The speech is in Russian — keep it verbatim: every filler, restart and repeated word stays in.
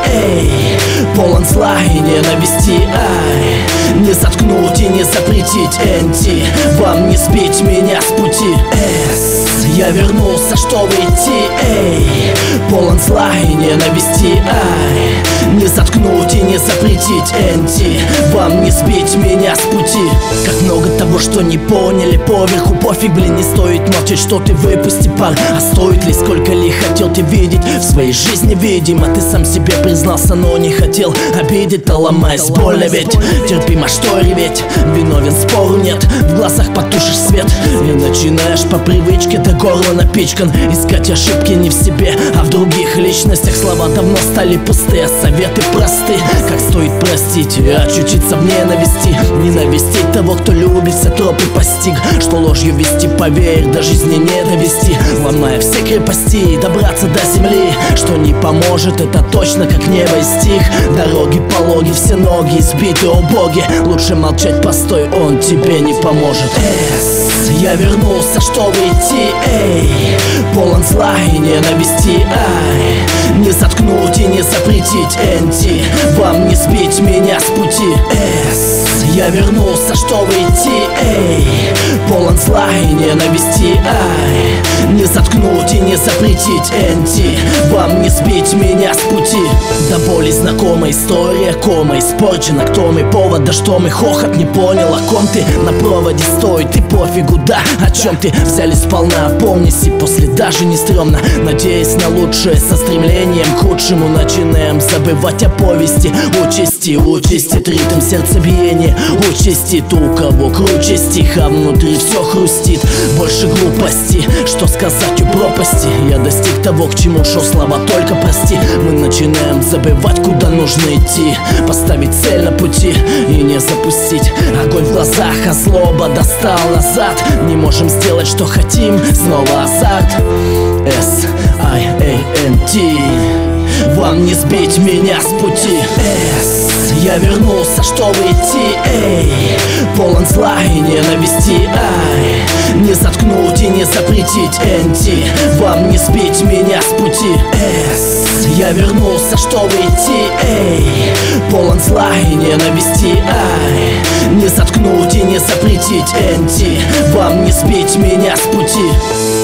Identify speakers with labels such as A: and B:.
A: эй, полон зла и ненависти, ай. Не заткнуть и не запретить, эн ти, вам не сбить меня с пути, эс. Я вернулся, чтобы идти, эй, полон зла и ненависти, ай. Не заткнуть и не запретить, эн ти, вам не сбить меня с пути. Как много того, что не поняли поверху, пофиг, блин, не стоит молчать, что ты выпусти пар. А стоит ли, сколько ли хотел ты видеть в своей жизни, видимо, ты сам себе признался, но не хотел обидеть, то ломаясь больно ведь. Терпимо, что реветь, виновен, спору нет, в глазах потушишь свет и начинаешь по привычке до горла напичкан искать ошибки не в себе, а в других личностях. Слова давно стали пустые, советы просты, как стоит простить и очутиться в ненависти. Ненавистить того, кто любит, все тропы постиг, что ложью вести, поверь, до жизни не довести. Ломая все крепости и добраться до земли, что не поможет, это точно как небо и стих. Дороги пологи, все ноги избиты, о боги, лучше молчать, постой, он тебе не поможет. Эс, я вернулся, чтобы идти, эй, полон зла и ненависти, ай. Не заткнуть и не запретить, эн ти, вам не сбить меня с пути, эс. Я вернулся, чтобы идти, эй, полон зла и ненависти, ай. Не заткнуть и не запретить, эн ти, вам не сбить меня с пути. До боли знакомая история, кома испорчена, кто мы, повод, да что мы, хохот, не понял, о ком ты на проводе стоит, и пофигу, да, о чем ты, взяли сполна, помнись, и после даже не стрёмно, надеясь на лучшее, со стремлением к худшему начинаем забывать о повести. Участи, участит ритм сердцебиения, участит у кого круче стиха, внутри все хрустит, больше глупости, что сказать у пропасти. Я достиг того, к чему шел, слова только прости. Мы начинаем забывать, куда нужно идти, поставить цель на пути и не запустить. Огонь в глазах, а злоба достал назад. Не можем сделать, что хотим, снова азарт. эс ай эй эн ти, вам не сбить меня с пути, эс. Я вернулся, чтобы идти, эй, полон зла и ненависти, ай. Не заткнуть и не запретить, эн ти, вам не сбить меня с пути, эс. Я вернулся, чтобы идти, эй, полон зла и ненависти, ай. Не заткнуть и не запретить, эн ти, вам не сбить меня с пути.